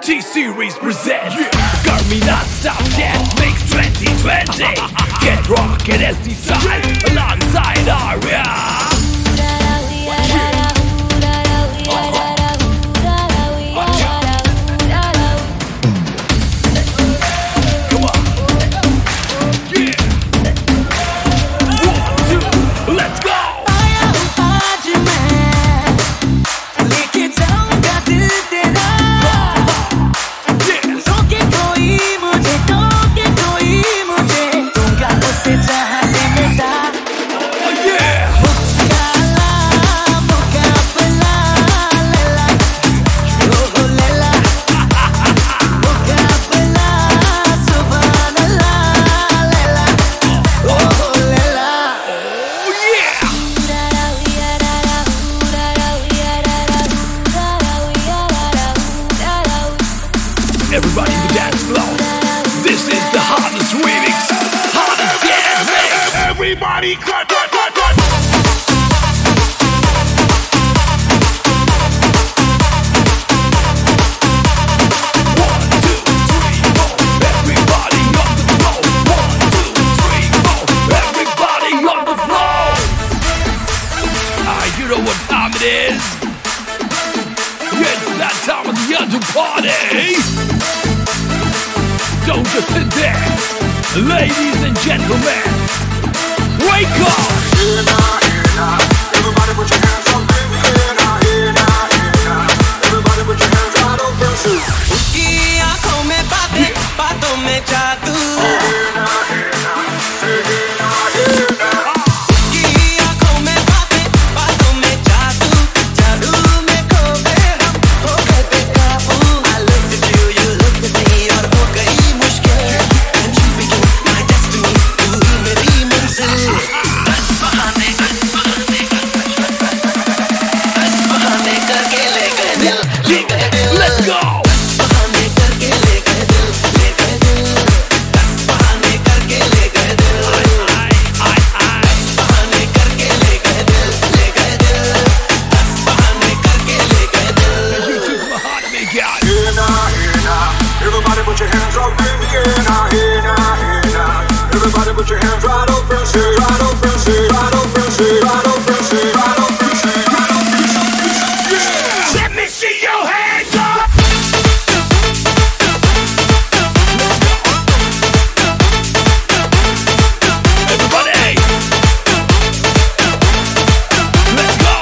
T-Series presents Garmin Non-Stop Dance Mix 2020. Get rockin' as the style alongside Aria. Everybody in the dance floor. This is the hardest remix, hardest dance mix. Everybody cut. You know what time it is? It's that time of the under party. Don't just sit there. Ladies and gentlemen, wake up. Everybody put your hands up in the air now. Everybody put your hands right up and shoot. उसकी आँखों में बातों में जादू. Let's go! Everybody put your hands up in the air now. Everybody put your hands right up and say, right up and say, right up and say, right up and say, right up and say, right up and say, yeah. Let me see your hands up! Everybody! Let's go!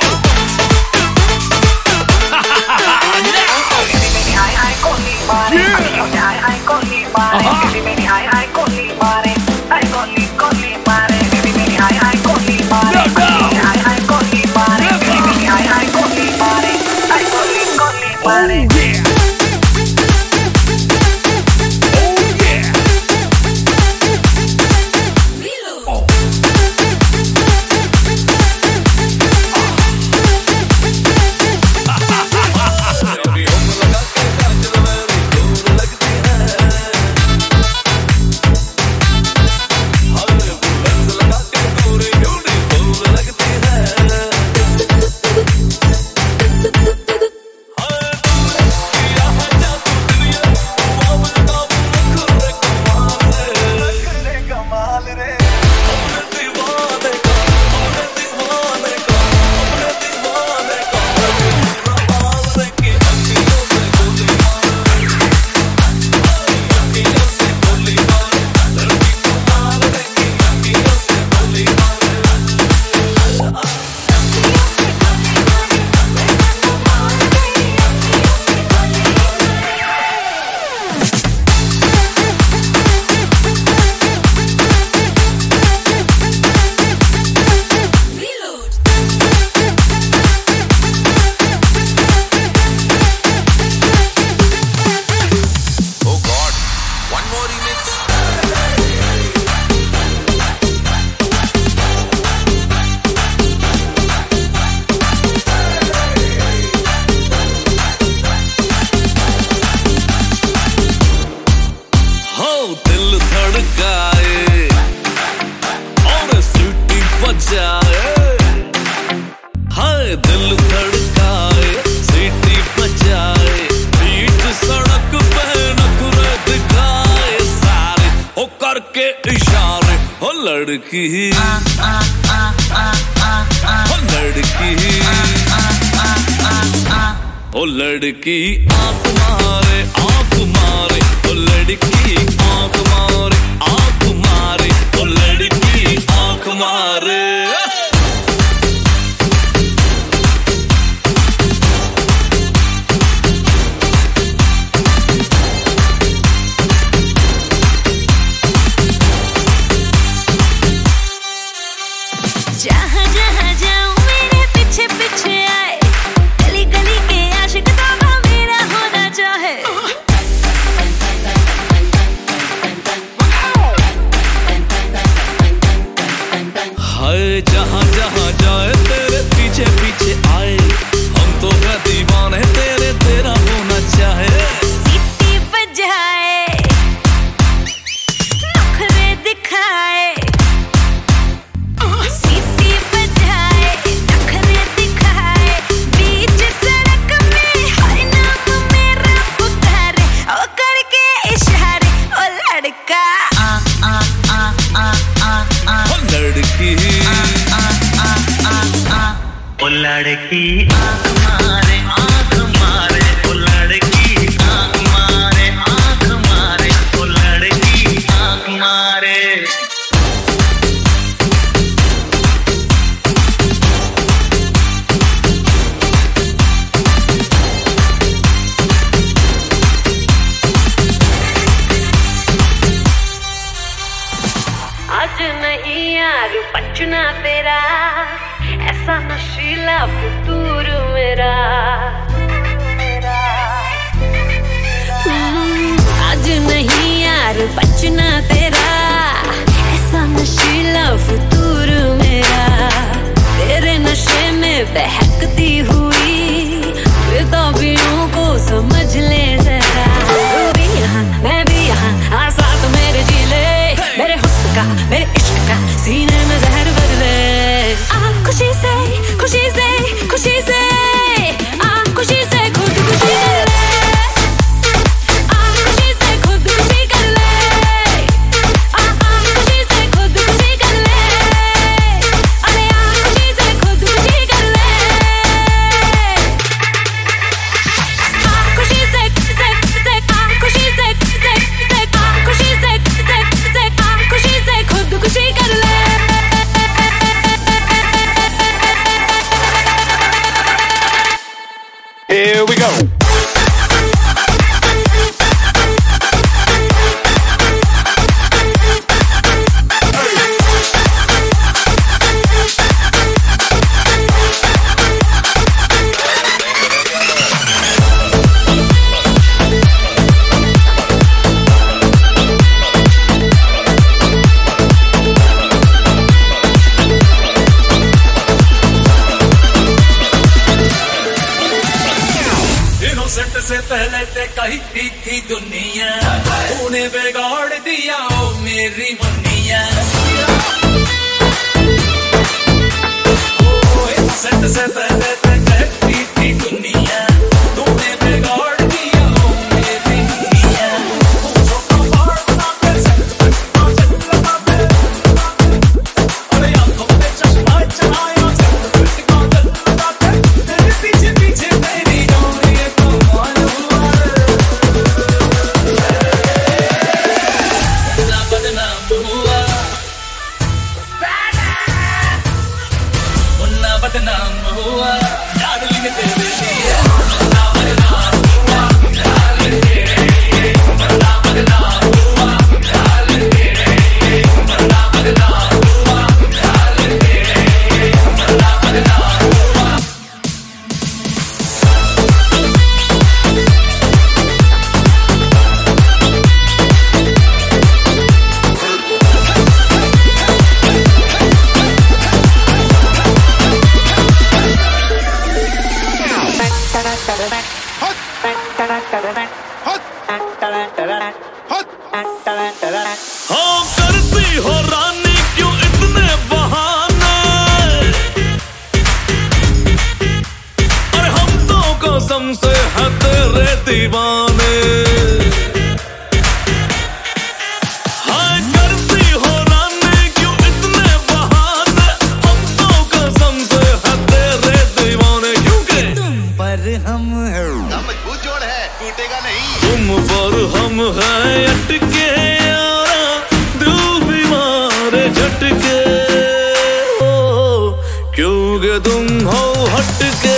लड़की ओ लड़की आंख मारे ओ लड़की आंख मारे ओ लड़की आंख मारे जहाँ जहाँ जाऊँ मेरे पीछे पीछे आए, गली गली के आशिक तो मेरा होना चाहे। हाय जहाँ जहाँ जाए तेरे पीछे पीछे आए, हम तो है दीवाने तेरे, तेरा होना चाहे। सीटी बजाए, नखरे दिखाए, लड़की आंख मारे ओ लड़की आंख मारे ओ लड़की आंख मारे आज नहीं यार बचना तेरा, ऐसा नशीला फितूर मेरा। आज नहीं यार बचना तेरा, ऐसा नशीला फितूर मेरा। तेरे नशे में बहकती हुई बेताबियों को समझ ले जरा। तू भी यहाँ मैं भी यहाँ, आ साथ मेरे जी ले, मेरे हुस्न का मेरे इश्क का सीने में जहर बदले। खुशी से खुशी से खुशी से खुशी से खुद खुशी कर ले। खुशी से खुद खुशी कर ले। खुशी से खुद खुशी कर ले। अरे खुशी से खुद खुशी कर ले। खुशी से खुशी से खुशी से खुशी से खुद खुशी कर ले। Here we go. से पहले ते कहती थी दुनिया, तूने बिगाड़ दिया ओ मेरी मुन्निया। से पहले ते कहती थी दुनिया, तूने बिगाड़ दिया ओ मेरी मुन्निया। अरे आंखों पे चश्मा चढ़ाया, तेरे पीछे पीछे मेरी डोरी तो बदनाम हुआ डार्लिंग तेरे लिए। बदनाम हुआ डार्लिंग तेरे लिए। बदनाम हुआ डार्लिंग तेरे लिए। बदनाम हुआ डार्लिंग तेरे लिए। बदनाम हुआ। हाँ करती हो रानी क्यों इतने बहाने, अरे हम तो कसम से हैं तेरे दीवाने। हाँ करती हो रानी क्यों इतने है। मजबूत जोड़ है, टूटेगा नहीं। तुम पर हम हैं अटके यारा, दिल भी मारे झटके हो, क्योंकि तुम हो हटके।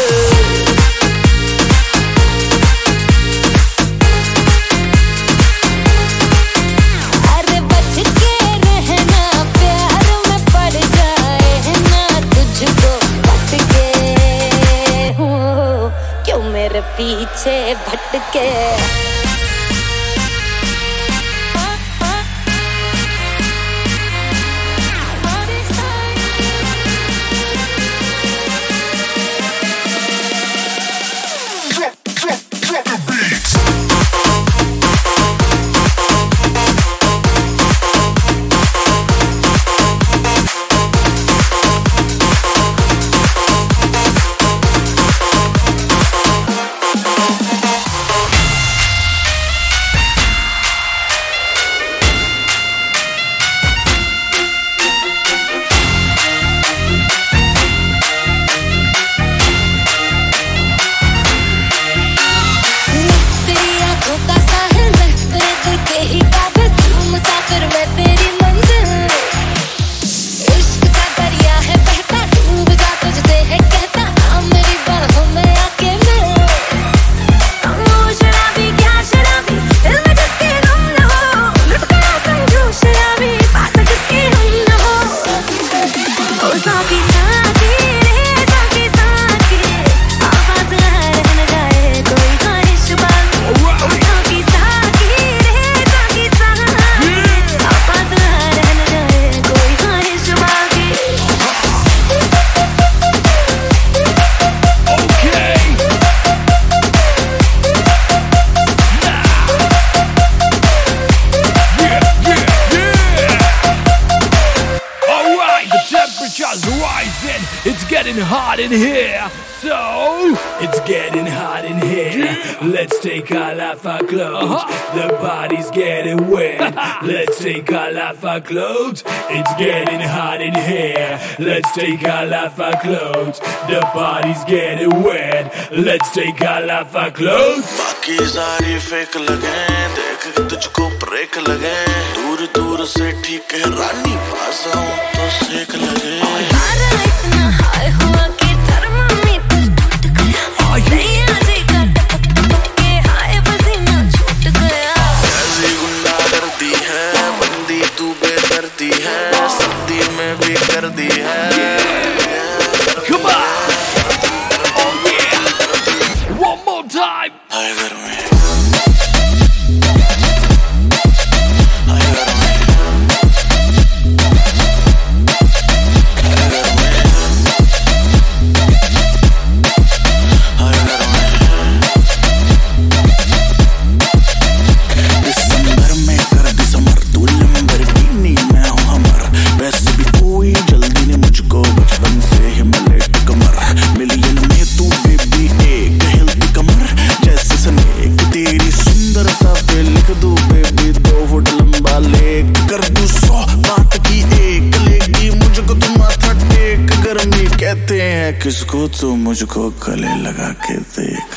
पीछे भटके It's getting hot in here, so it's getting hot in here. Let's take all off our clothes. The body's getting wet. Let's take all off our clothes. It's getting hot in here. Let's take all off our clothes. The body's getting wet. Let's take all off our clothes. बाकी सारी fake लगे, देख तुझको break लगे, दूर दूर से ठीक है रानी, पास आऊं तो सेक लगे। Come on! Oh yeah! One more time! कहते हैं किसको, तो मुझको गले लगा के देख।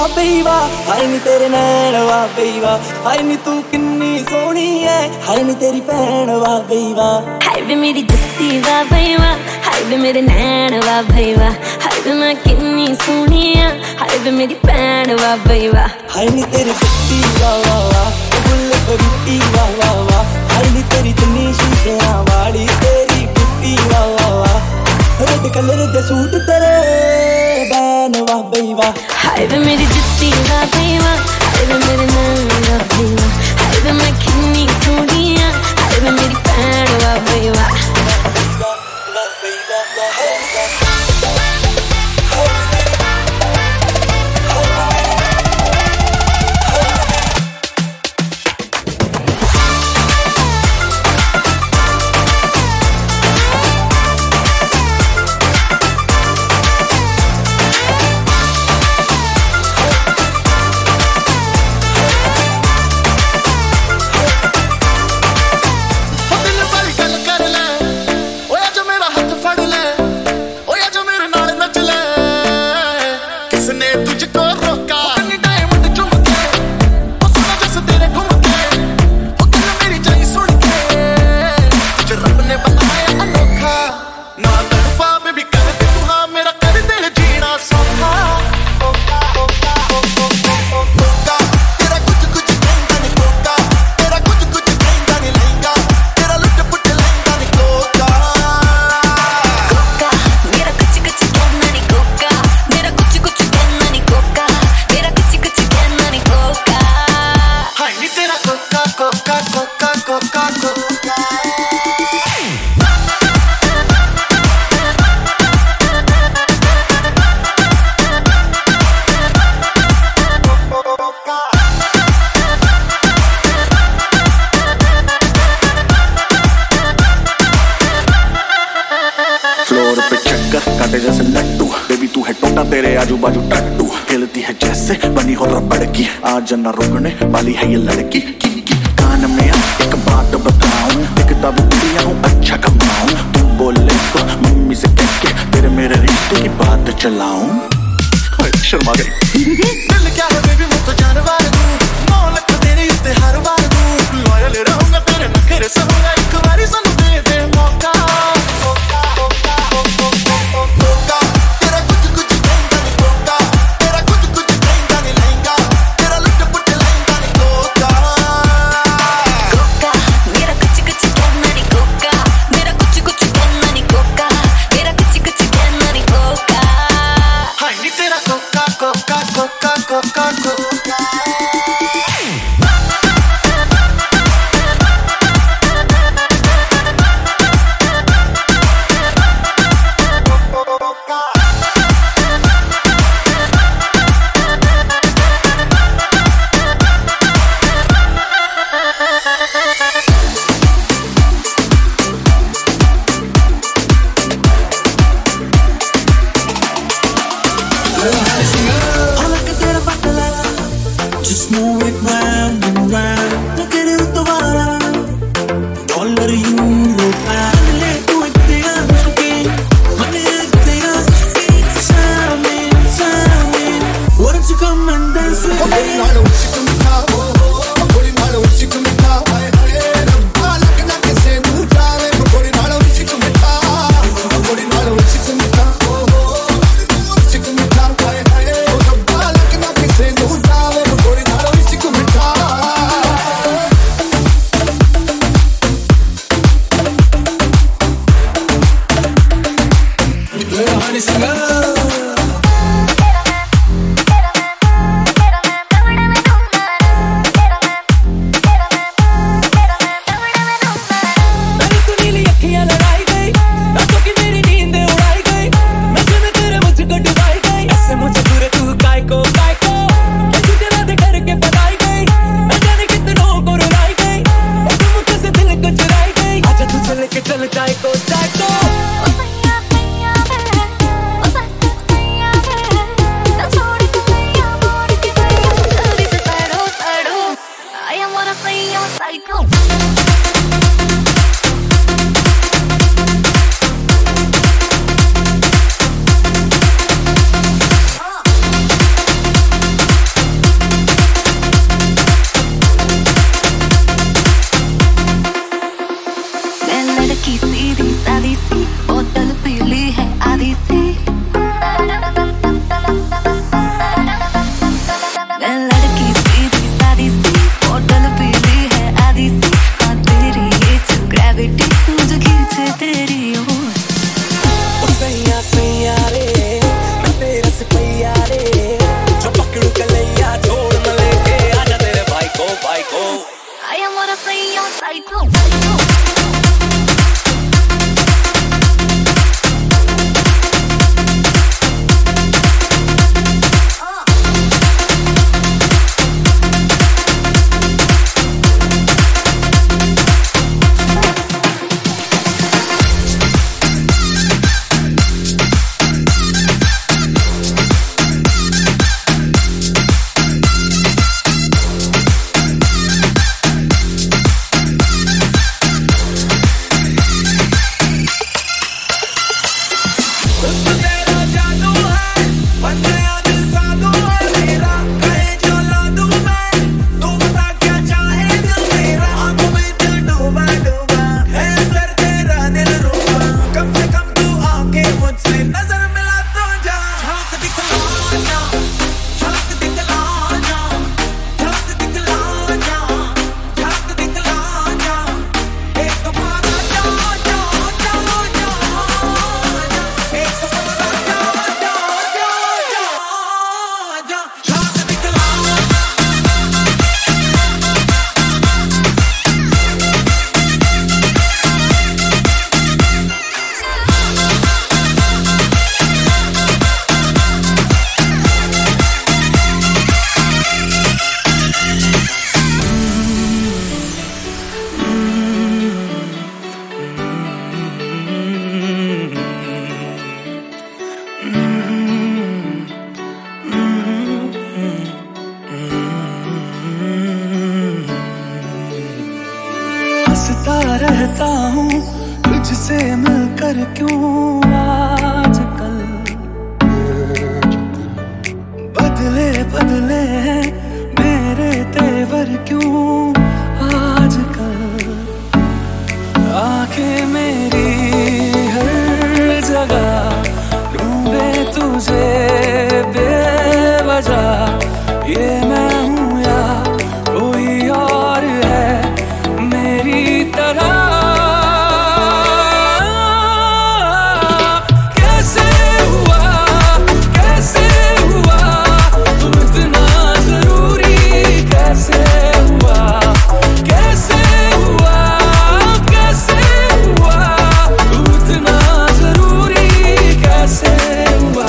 ਬਈ ਵਾਹ ਹਾਏ ਨੀ ਤੇਰੇ ਨੈਣ ਵਾਹ ਬਈ ਵਾਹ ਹਾਏ ਨੀ ਤੂੰ ਕਿੰਨੀ ਸੋਹਣੀ ਐ ਹਾਏ ਨੀ ਤੇਰੀ ਭੈਣ ਵਾਹ ਬਈ ਵਾਹ ਹਾਏ ਵੇ ਮੇਰੀ ਜੁੱਤੀ ਵਾਹ ਬਈ ਵਾਹ ਹਾਏ ਵੇ ਮੇਰੇ ਨੈਣ ਵਾਹ ਬਈ ਵਾਹ ਹਾਏ ਵੇ ਮੈਂ ਕਿੰਨੀ ਸੋਹਣੀ ਆ ਹਾਏ ਵੇ ਮੇਰੀ ਭੈਣ ਵਾਹ ਬਈ ਵਾਹ ਹਾਏ ਨੀ ਤੇਰੀ ਜੁੱਤੀ ਵਾਹ ਵਾਹ ਵਾਹ ਬੁੱਲ ਬਰੂਟੀ ਵਾਹ ਵਾਹ ਵਾਹ ਹਾਏ ਨੀ ਤੇਰੀ ਚੁੰਨੀ ਸ਼ੀਸ਼ਿਆਂ ਵਾਲੀ ਤੇਰੀ ਕੁੱਤੀ ਵਾਹ ਵਾਹ ਵਾਹ ਰੈਡ ਕਲਰ ਦੇ ਸੂਟ ਤੇਰੇ ਬੈਨ ਵਾਹ ਬਈ ਵਾਹ ਹਾਏ ਵੇ ਮੇਰੀ ਜੁੱਤੀ ਵਾਹ ਬਈ ਵਾਹ ਹਾਏ ਵੇ ਮੇਰੇ ਨੈਣ ਵਾਹ ਬਈ ਵਾਹ ਹਾਏ ਵੇ ਮੈਂ ਕਿੰਨੀ ਸੋਹਣੀ ਆ ਹਾਏ ਵੇ ਮੇਰੀ ਭੈਣ ਵਾਹ ਬਈ ਵਾਹ जना रुकने वाली है ये लड़की की कान में एक बात बताऊं दिखता भी बढ़िया हूँ अच्छा कमाऊं तू बोले तो मम्मी से कह के तेरे मेरे रिश्ते की बात चलाऊं शर्मा गई दिल क्या है बेबी मैं तो जानवर हूँ 9 लाख तेरे उत्ते हर बार दूं लॉयल रहूंगा तेरे नखरे सहूंगा एक बारी सानू दे दे मौका मिलकर क्यों आजकल बदले बदले हैं मेरे तेवर क्यों आजकल। आंखें मेरी हर जगह ढूंढे तुझे बेवजह, ये मैं हूँ या कोई और है मेरी तरह। कैसे हुआ तू इतना जरूरी, कैसे हुआ तू इतना जरूरी, कैसे हुआ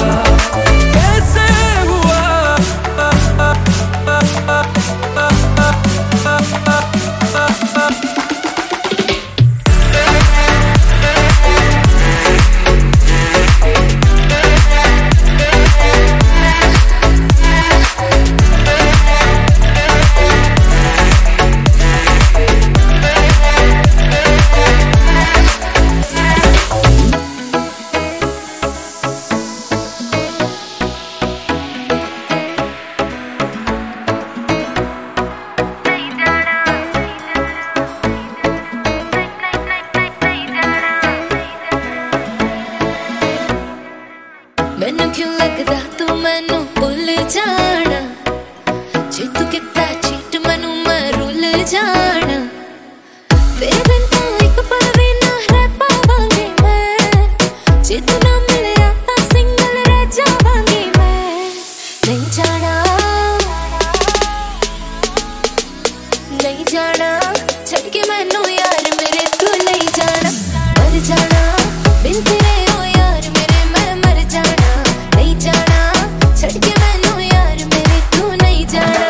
मैनू क्यों लगदा तू मैनू भुल जाना, जे तू कितना चीट मैनू मैं रुल जाना। तेरे बिन तो एक पल भी ना रह पावांगी मैं, जे तू ना मिलिया तां सिंगल रह जावांगी मैं। नहीं जाना छड़ के मैनू यार मेरे तू नहीं जाना। मर जाना बिन तेरे ओ यार मेरे मैं मर जाना। नहीं जाना छड़ के मैनू यार मेरे तू नहीं जाना।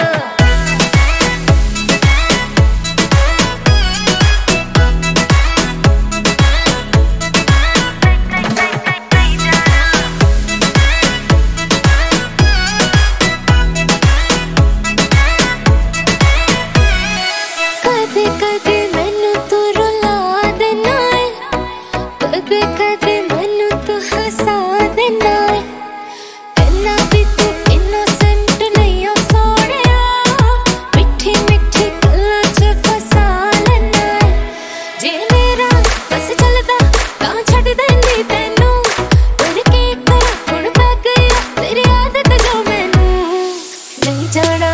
कदे कदे मैनू तू रुला देना है, कदे कदे मैनू तू हंसा देना है। इन्ना भी तू इनोसेंट नहीं हो सोहणिया, मिठी मिठी गल्लां च फसा लेना है। जे मेरा बस चलदा तां छड्ड देंदी तैनू, पर की करा हुण पै गई तेरी आदत जो मैनू। नहीं जाना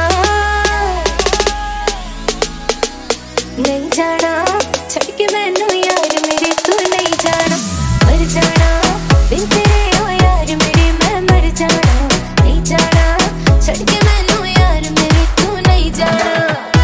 छड़ के मैनू यार मेरे तू नहीं जाना। मर जाना बिन तेरे ओ यार मेरे मैं मर जाना। नहीं जाना छड़ के मैनू यार मेरे तू नहीं जाना।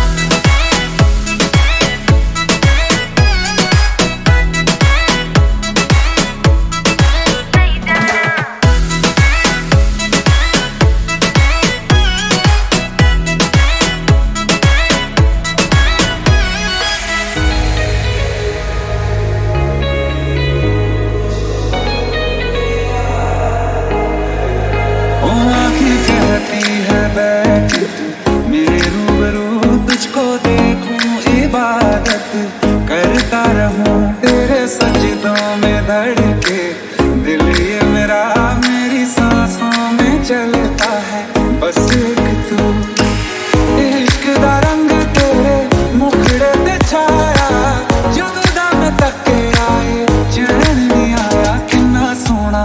है बैठ तू मेरे रूबरू, तुझको देखूं इबादत करता रहूं तेरे सजदों में धड़के दिल ये मेरा मेरी सांसों में चलता है। बस एक तू इश्क दा रंग तेरे मुखड़े ते छाया, जदों दा मैं तके आए चैन नहीं आया। किन्ना सोहना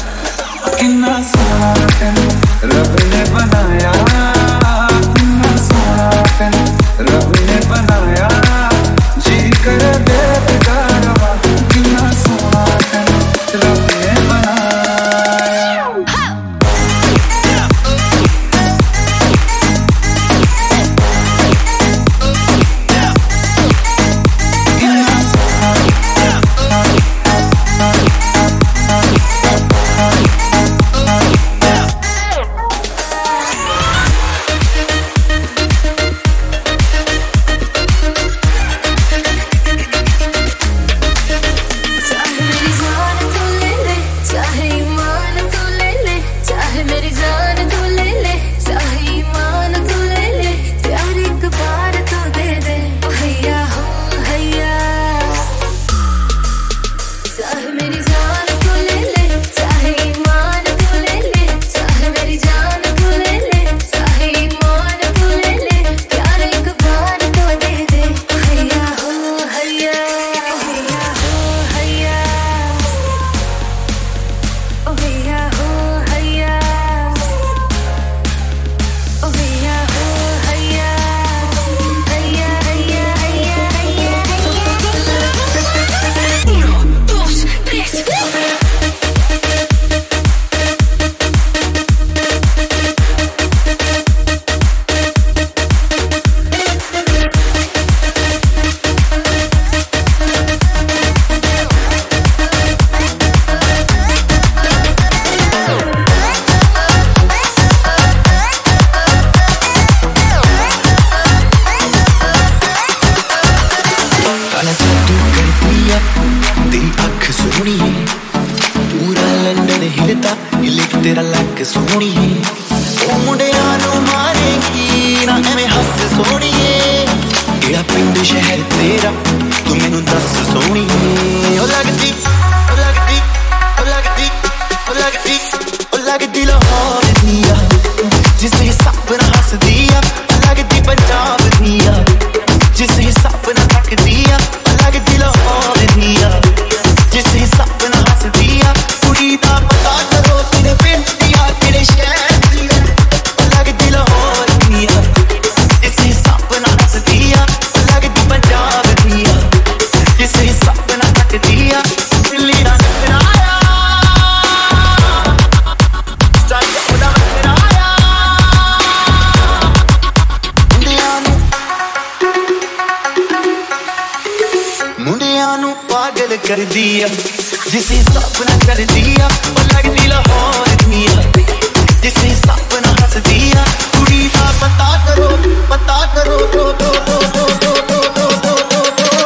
तेनू रब ने बनाया, कितना सोहना तेनू रब ने बनाया। जी कर दे रवा, कितना सोहना तेनू रब तेरा लक सोहणीए ओ मुंडियां नूं मारेगी ना एवें हੱਸ सोहणीए केड़ा पिंड शहर तेरा तू मैनू दस सोहणीए ओ लगदी ओ लगदी ओ लगदी ओ लगदी ओ लगदी लाहौर दिया जिस हिसाब नाल हੱसदी आ लगदी पंजाब दिया जिस हिसाब नाल तकदी आ लगदी लाहौर दिया जिस हिसाब नाल हੱसदी आ कुड़ी दा पता करो तेरे पिंड दिया तेरे शहर दिया लगदी लाहौर दिया जिस हिसाब नाल हੱसदी आ लगदी पंजाब दिया जिस हिसाब नाल तकदी आ दिल्ली दा नखराया स्टाइल दा नखराया मुंडियां नूं पागल कर दिया जिस हिसाब नाल कर दिया ओ लगदी लाहौर दिया जिस हिसाब नाल हੱस दिया कुड़ी दा पता करो दो दो दो दो दो दो दो दो दो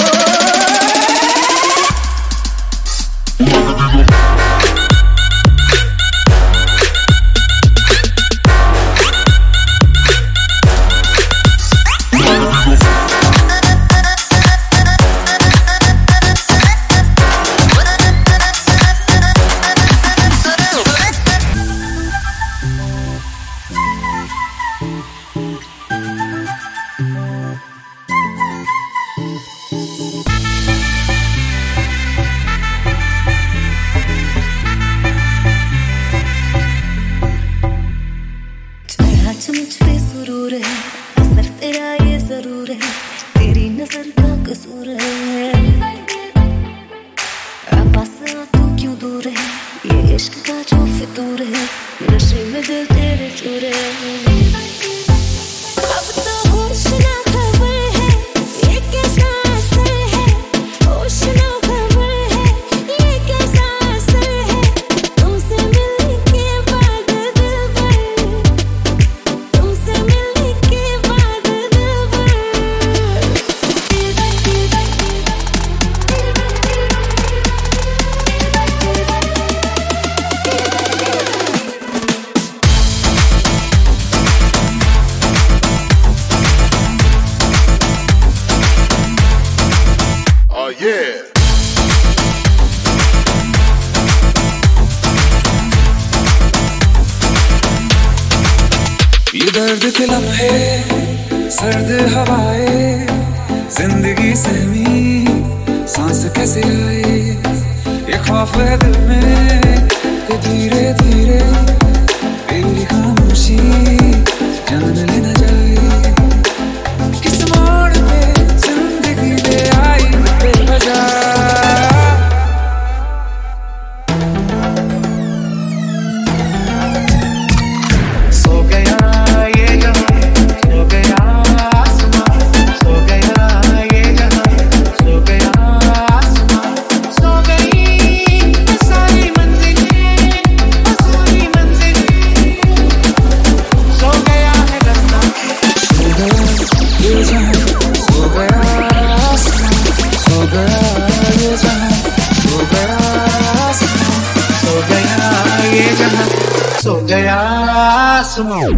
दर्द के लम्हे सर्द हवाएं जिंदगी सहमी सांस कैसे आए ये ख्वाब है दिल में कि धीरे धीरे मेरी खामोशी जान लेना जाए किस मोड़ पे जिंदगी ले आई बेवजह सो गया आसमां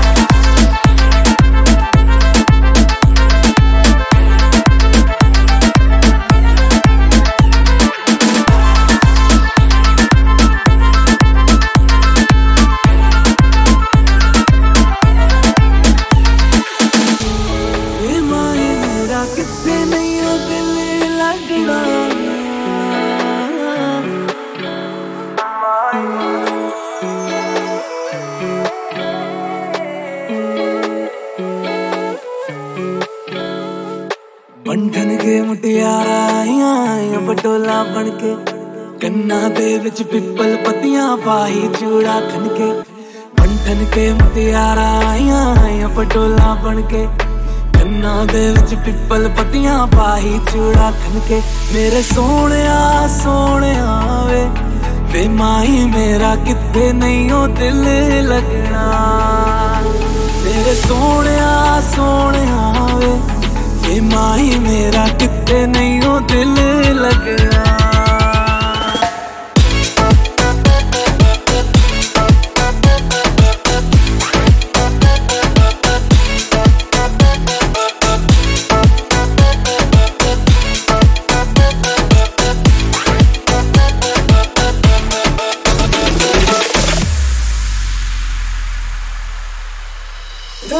बंधन के मुटियारा आईया पटोला बनके कन्ना दे विच पिपल पत्तियां पाई चूड़ा खनके बंधन के मुटियारा आईया पटोला बनके कन्ना दे विच पिपल पत्तियां पाई चूड़ा खनके मेरे सोहणिया सोहणिया वे माही मेरा किथे नहीं हो दिल लगना मेरे सोहणिया सोहणिया वे माही मेरा किथे नहीं हो दिल लगना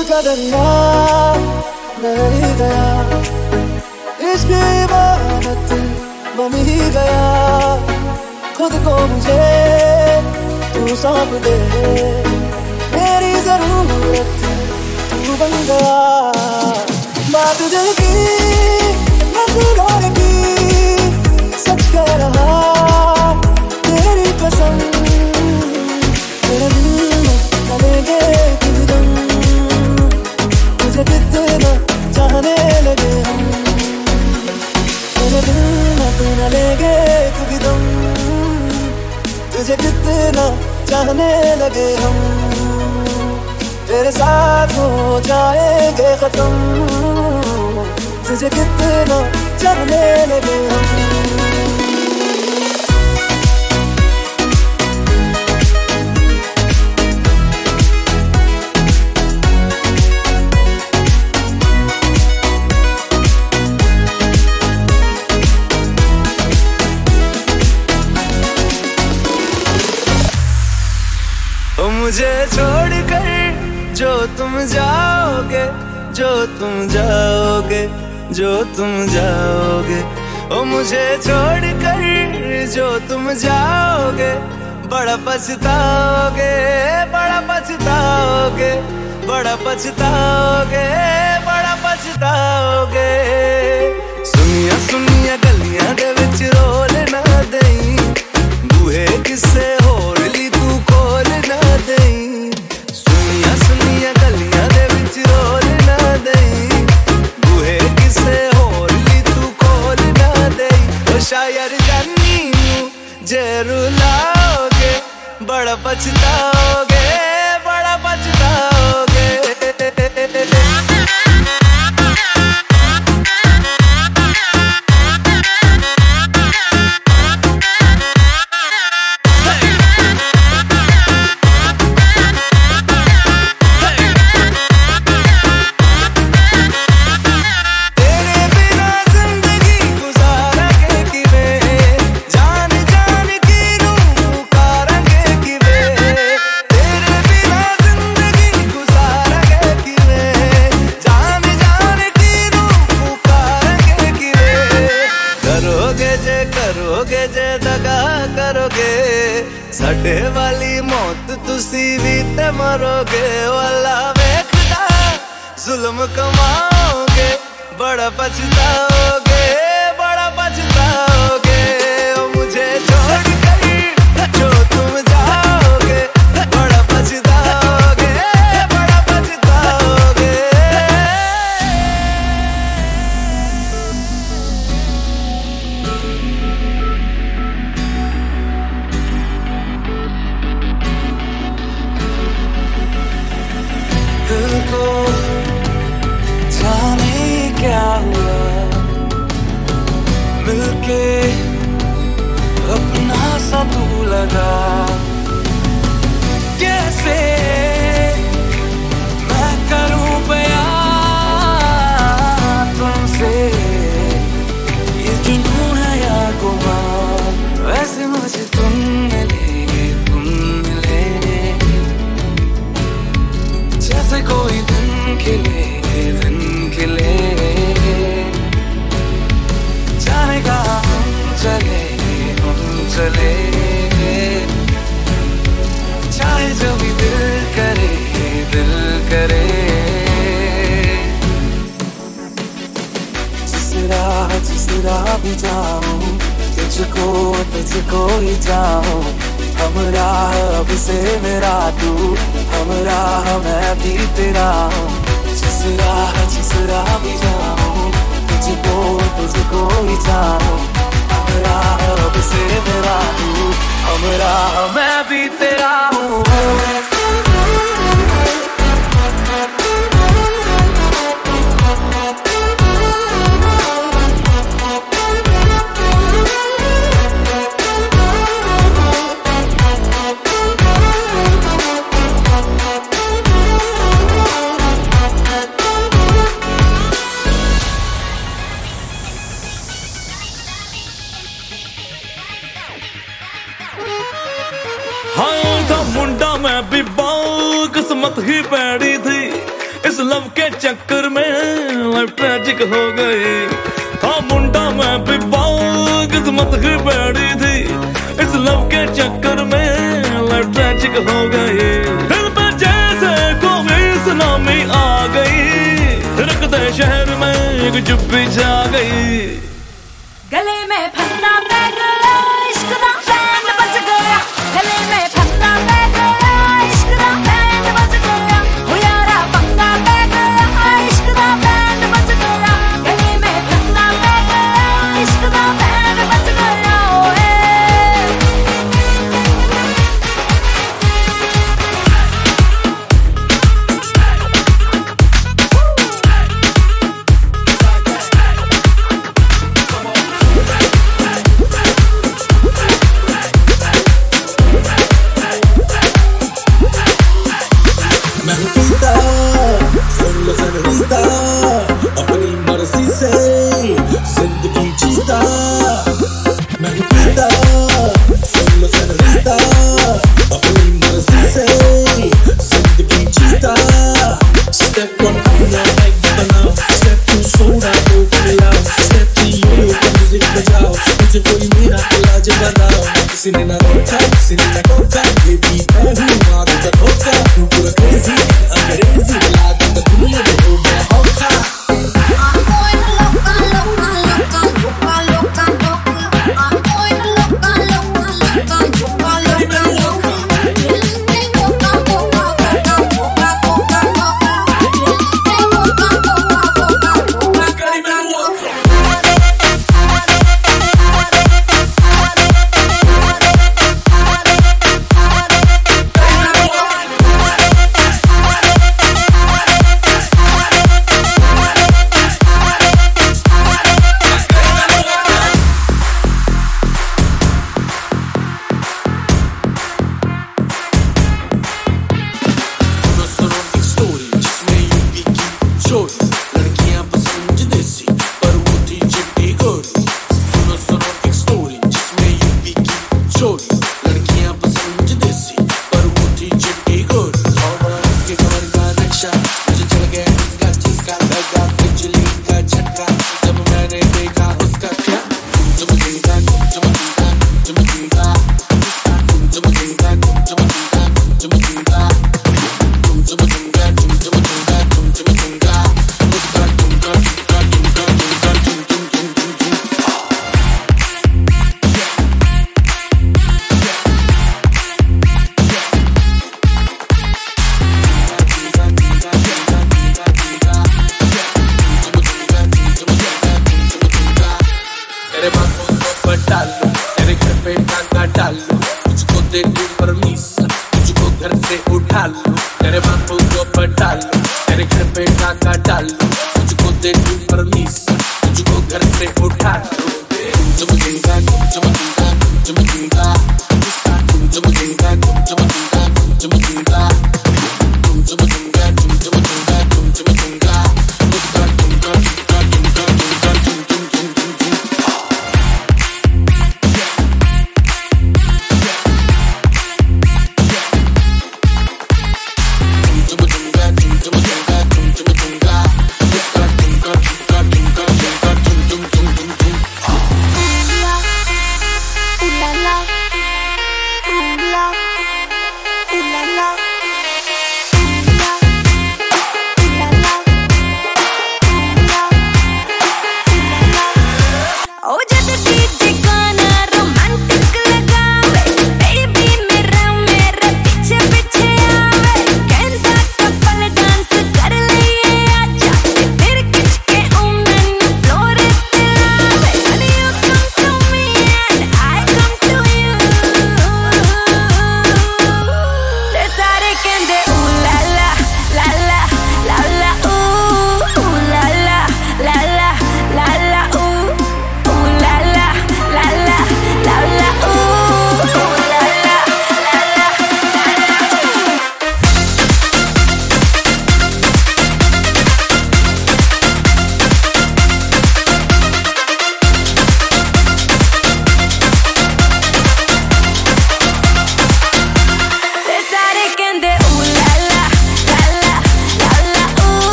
का दरिया बह ही गया, इश्क इबादत बन ही गया, खुद को मुझे तू सौंप दे, मेरी जरूरत तू बन गया। बात दिल की नजर की सच कह रहा, तेरी कसम तेरे दिल में चलेंगे किधर, तुझे कितना चाहने लगे हम, तेरे दिल में अपना लेंगे कभी दम, तुझे कितना चाहने लगे हम, तेरे साथ हो जाएंगे खत्म, तुझे कितना चाहने लगे हम। मुझे छोड़कर जो तुम जाओगे, जो तुम जाओगे, जो तुम जाओगे, ओ मुझे छोड़कर जो तुम जाओगे, बड़ा पछताओगे, बड़ा पछताओगे, बड़ा पछताओगे, बड़ा पछताओगे। सुनिया सुनिया गलियां दे विच रोल ना देई, बूहे किसे होर ली तू खोल ना देई, सुनिया सुनिया गलियां दे विच रोल ना देई, बूहे किसे होर ली तू खोल ना देई। ओ शायर जानी नू जे रुलाओगे, बड़ा पछताओगे, बड़ा पछताओगे। साडे वाली मौत तुसी भी ते मरोगे, वाला वेखदा जुल्म कमाओगे, बड़ा पछताओगे, बड़ा पछताओगे। ओ मुझे छोड़ कर जो तुम जाओगे, बड़ा पछताओगे, बड़ा पछताओगे। जाने क्या हुआ मिलके अपना सा तू लगा, कैसे मैं करूं बयां तुमसे, ये जुनून है या गुमान, वैसे मुझे तुम मिले जैसे कोई दिन खिले, दिन खिले, जानेगा हम चले, चाहे जो भी दिल करे, दिल करे। जिस राह भी जाऊं, तुझको ही जाऊं, हमरा अब से मेरा तू, हमरा मैं भी तेरा हूँ। जिस राह भी जाऊं, तुझको ही जाऊं, हमरा अब से मेरा तू, हमरा मैं भी तेरा हूँ। हाँ था मुंडा मैं भी बाऊ, किस्मत ही पैड़ी थी, इस लव के चक्कर में लाइफ ट्रैजिक हो गई। था मुंडा मैं भी बाल किस्मत ही बैठी थी, इस लव के चक्कर में लाइफ ट्रैजिक हो गई। दिल पे जैसे कोई सुनामी आ गई, रखते शहर में एक चुप्पी छा गई। गले में फंदा पै गया, इश्क दा बैंड बज गया। गले में फंदा पै गया, इश्क दा बैंड बज गया। हो यारा पंगा पै गया, इश्क दा बैंड बज गया। गले में फंदा पै गया, इश्क दा बैंड बज गया। ओए अपनी मर्जी से जिंदगी जीता, मैं पीता सुन लो सनरीता। अपनी मर्जी से जिंदगी जीता। स्टेप वन अपना बैग बनाओ, स्टेप टू सोडा को पिलाओ, स्टेप थ्री योयो का म्यूजिक बजाओ। मुझे कोई मेरा इलाज बनाओ, किसी ने ना रोका किसी ने ना टोका। ये भी मैं हूँ मारू का धोखा, हूँ पूरा क्रेजी अंग्रेजी लागत दुनिया में हो गया होका।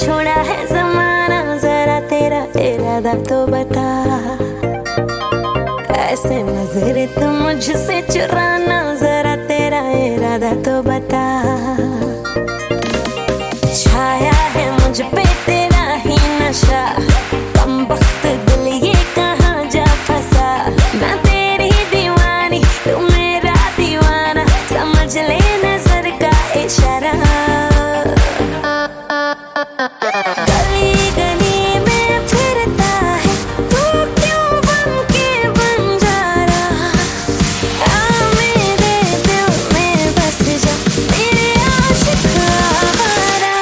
छोड़ा है जमाना, जरा तेरा इरादा तो बता। ऐसे नजरे तो मुझसे चुराना, जरा तेरा इरादा तो बता। छाया है मुझ पे तेरा ही नशा, कमबख्त दिल ये कहाँ जा फंसा। मैं तेरी दीवानी तू मेरा दीवाना, समझ ले नजर का इशारा। गली गली में फिरता है तू, क्यों बन के बंजारा। आ मेरे दिल में बस जा, मेरे आशिक आवारा।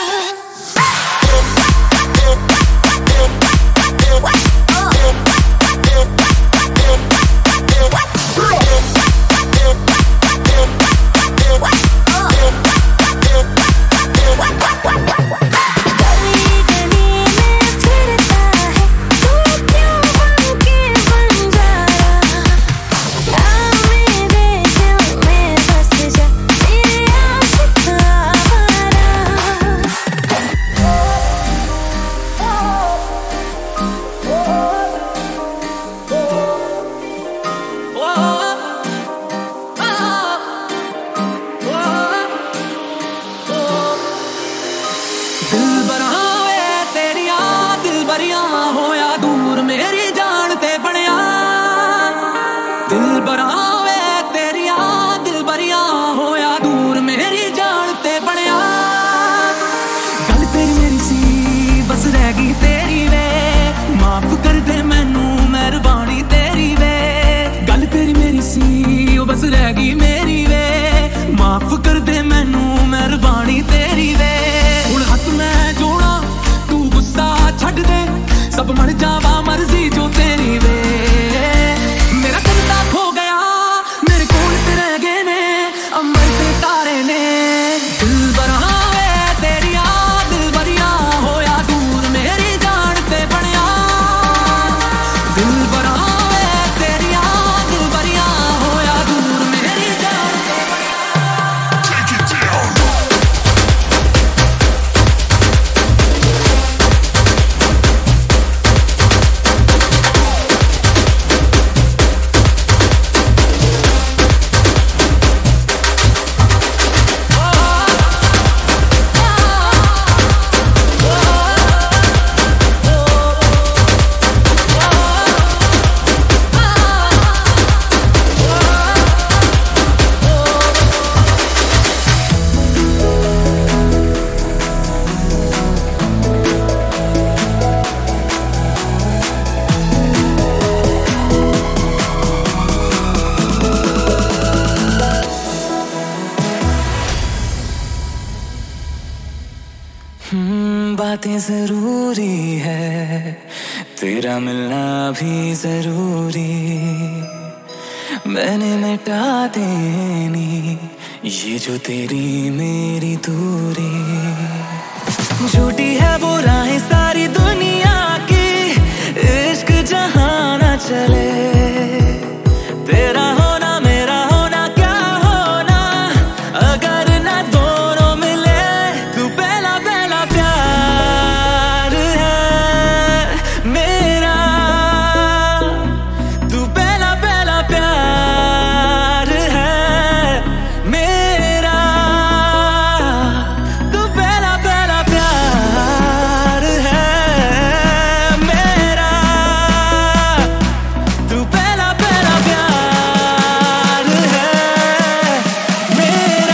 बातें जरूरी है, तेरा मिलना भी जरूरी। मैंने मिटा देनी ये जो तेरी मेरी दूरी। झूठी है वो राहें सारी दुनिया की, इश्क जहां ना चले। तेरा होना मेरा होना क्या होना, अगर ना दोनों मिले। तू पहला पहला प्यार है मेरा, तू पहला पहला प्यार है मेरा, तू पहला पहला प्यार है मेरा, तू पहला पहला प्यार है मेरा।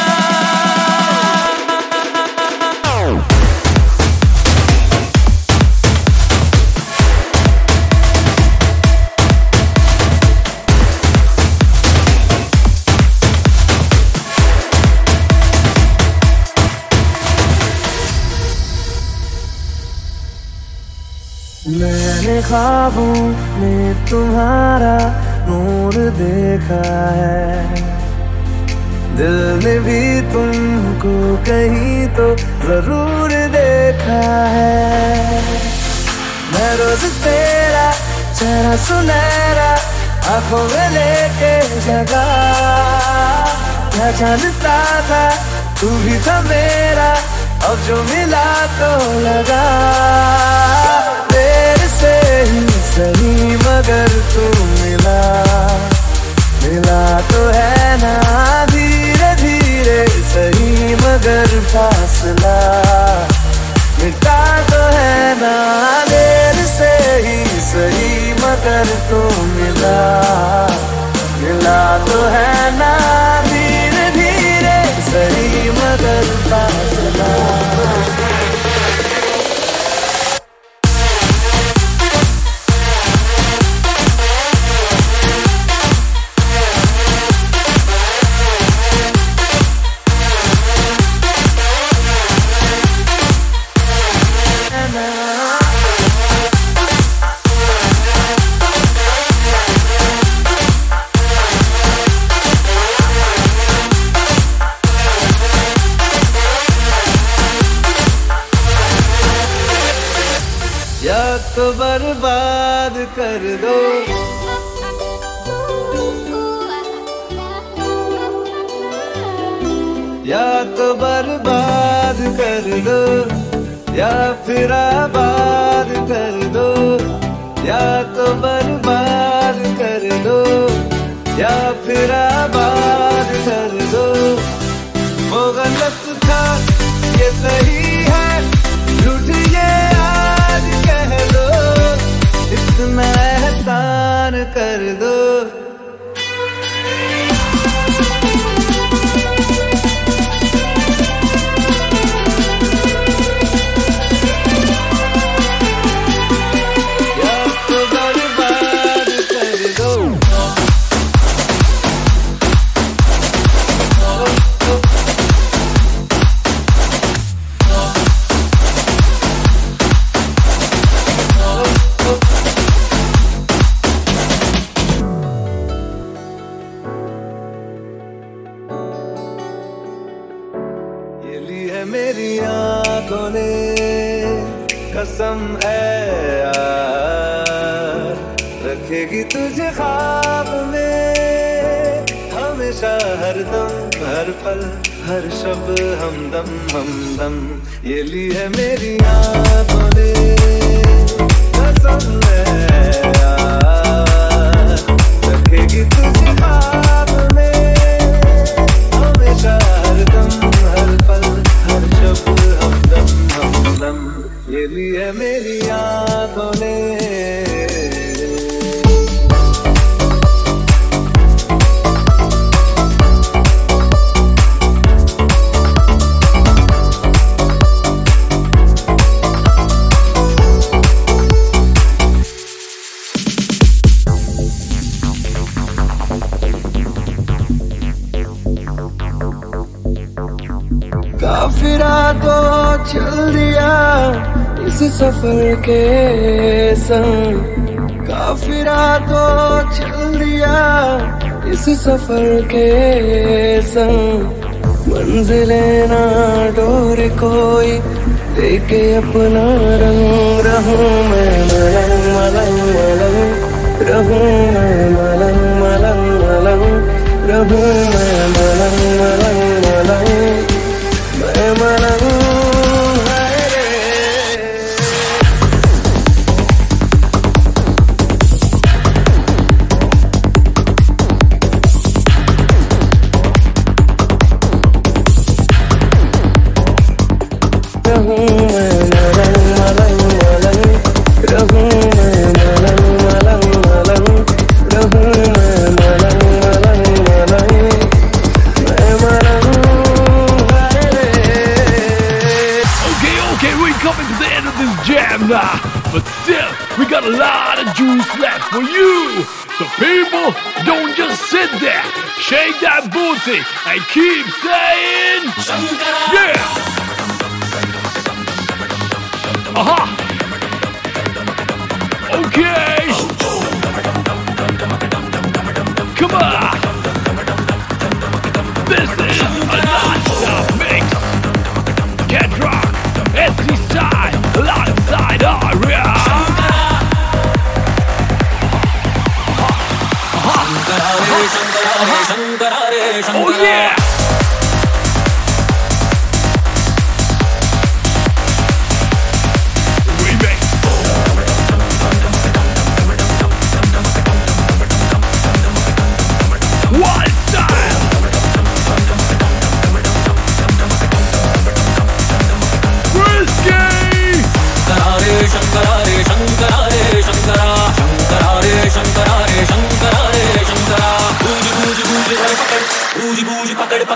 मैंने ख्वाबों में तुम्हारा नूर देखा है, दिल ने भी तुमको कहीं तो जरूर देखा है। मैं रोज तेरा चेहरा सुनहरा आंखों में लेके जगा। क्या जानता था तू भी था मेरा अब जो मिला तो लगा देर से ही सही मगर तू मिला तो है ना धीरे धीरे सही मगर फासला मिटा तो है ना देर से ही सही मगर तू मिला तो है ना धीरे धीरे सही मगर फासला तो बर्बाद कर दो या तो बर्बाद कर दो या फिर आबाद कर दो या तो बर्बाद कर दो या फिर आबाद कर दो वो गलत था ये सही है झूठ ये इतना एहसान कर दो या तो बर्बाद कर दो मेरी आंखों ने कसम है यार रखेगी तुझे ख्वाब में हमेशा हर दम हर पल हर शब हमदम ये ली है मेरी आंखों ने कसम है यार रखेगी तुझे ख्वाब में हमेशा हर दम हर पल हमदम ये भी है मेरी आंखों ने काफिरा तो चल दिया इस सफर के संग काफिरा तो चल दिया इस सफर के संग मंजिलें ना डोर कोई लेके अपना रंग रहूं मैं मलंग मलंग मलंग रहूं मैं मलंग मलंग मलंग रहूं मैं मलंग मलंग मलंग But still, we got a lot of juice left for you. So people, don't just sit there. Shake that booty and keep saying, yeah. Okay. Come on. This is a non-stop mix. Get rock, SD style, alongside Aria. Oh yeah.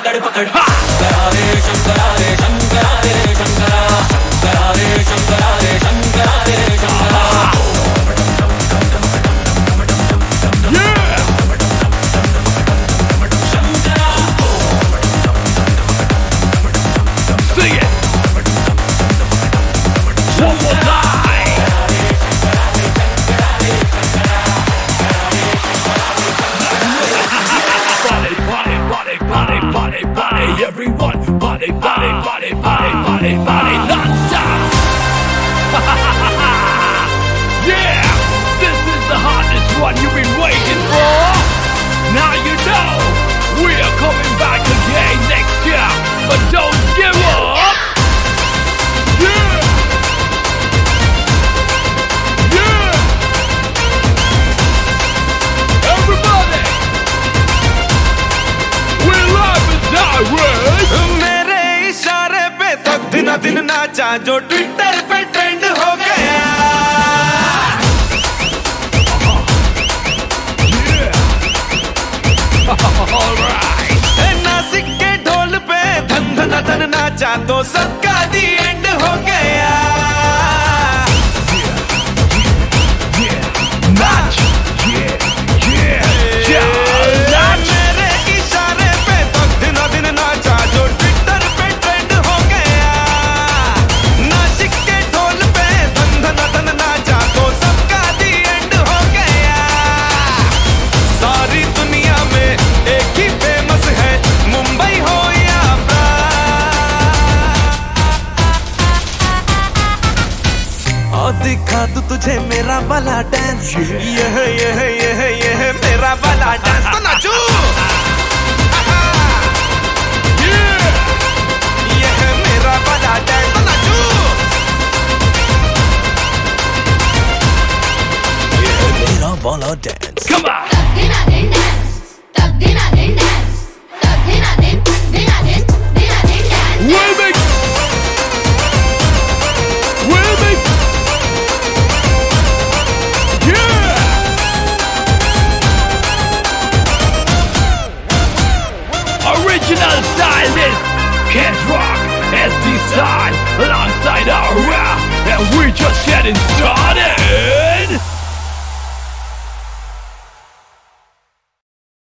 पकड़ पकड़ शंकरा रे शंकरा रे शंकरा रे शंकरा शंकरा रे शंकरा रे शंकरा रे Shankara One more time. Body, body, body, body, body, body, everyone. Body, body, body, body, body, body, non-stop. Yeah, this is the hottest one you've been waiting for. Now you know we are coming back again next year, but don't give up. Yeah. मेरे इशारे पे तो दिन दिन नाचा जो Twitter पे trend हो गया नासिक के ढोल पे धन धन धन नाचा तो सबका दी एंड हो गया दिखा दूं तुझे मेरा वाला डांस यह मेरा वाला डांस तो नाचू यह मेरा वाला डांस तो नाचू यह मेरा वाला dance Come on. Original stylist, Kent Rock, SD Style, alongside our rap, and we're just getting started.